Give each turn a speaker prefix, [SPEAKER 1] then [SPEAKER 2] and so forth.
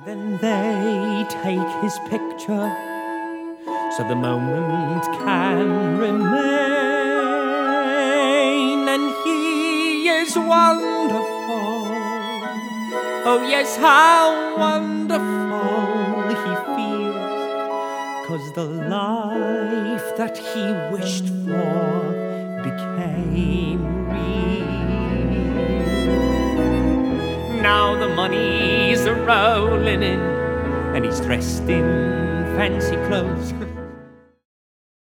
[SPEAKER 1] Then they take his picture so the moment can remain, and he is wonderful. Oh yes, how wonderful he feels, 'cause the life that he wished for became real. Now the money's a rolling in, and he's dressed in fancy clothes.